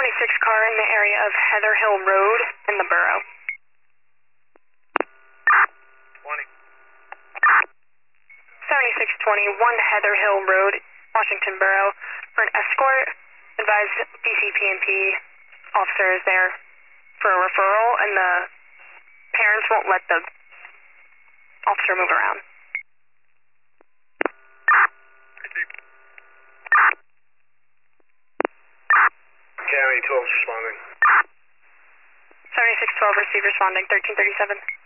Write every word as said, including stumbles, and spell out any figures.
seventy-six car in the area of Heather Hill Road in the borough. twenty. seventy-six twenty, one Heather Hill Road, Washington Borough, for an escort. Advised D C P and P officer is there for a referral, and the parents won't let the officer move around. County twelve responding. seventy-six twelve, receive responding, thirteen thirty-seven.